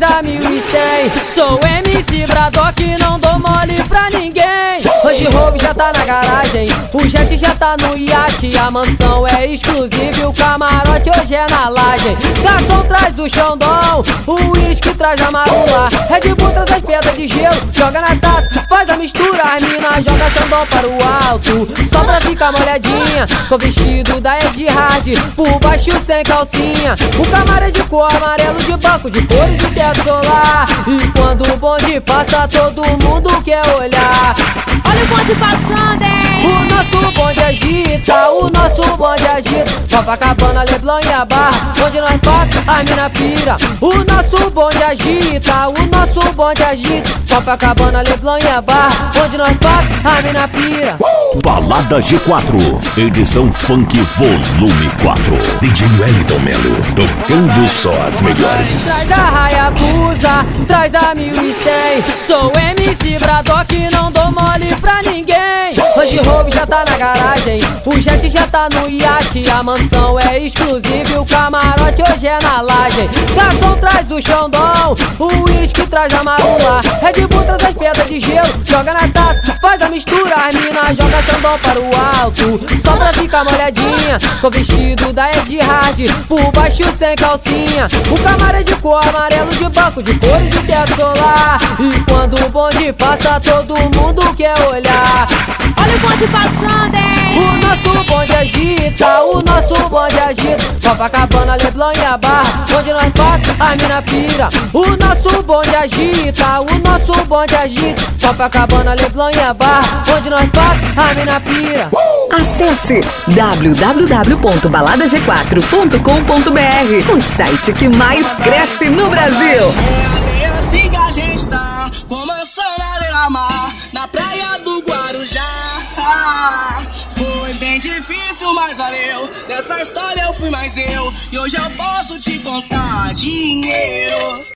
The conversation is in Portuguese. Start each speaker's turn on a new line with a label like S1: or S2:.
S1: traz a 1100. Sou MC Bradock, não dou mole pra ninguém. Range Rover já tá na garagem, o jet já tá no iate. A mansão é exclusiva e o camarote hoje é na laje. Garçom traz o Xandão, o uísque traz a marula. Red Bull traz as pedras de gelo, joga na taça, faz a mistura. As mina joga Xandão para o alto, só pra ficar molhadinha. Com vestido da Ed Hard, por baixo sem calcinha. O camarão é de cor amarelo, de banco, de couro e de teto solar. E quando o bonde passa, todo mundo quer olhar.
S2: Olha o bonde passando, hein?
S1: O nosso bonde agita, o nosso bonde agita. Copacabana, Leblon e a Barra, onde nós passa, a mina pira. O nosso bonde agita, o nosso bonde agita. Copacabana, Leblon e a Barra, onde nós passa, a mina pira.
S3: Balada G4, edição Funk Volume 4. DJ Wellington Melo, tocando só as melhores.
S1: Traz a Hayabusa, traz a 1100. Sou MC Bradock, não dou mole pra ninguém. Range Rover já tá na garagem, o jet já tá no iate. A mansão é exclusiva e o camarote hoje é na laje. Garçom traz o Xandão, o uísque traz a marula. Red Bull traz as pedras de gelo, joga na taça, faz a mistura. As mina joga Xandão para o alto, só pra ficar molhadinha. Com vestido da Ed Hard, por baixo sem calcinha. O camarão é de cor amarelo, de banco, de couro e de teto solar. E quando o bonde passa, todo mundo quer olhar.
S2: Olha o bonde passando, hein?
S1: O nosso bonde agita, o nosso bonde agita. Copacabana, Leblon e a Barra, onde nós passa, a mina pira. O nosso bonde agita, o nosso bonde agita. Copacabana, Leblon e a Barra, onde nós passa, a mina pira.
S4: Acesse www.baladag4.com.br, o site que mais cresce no Brasil.
S5: É assim que a gente tá, com mansão na beira-mar, na praia do Guarujá. Foi bem difícil, mas valeu. Nessa história eu fui mais eu, e hoje eu posso te contar dinheiro.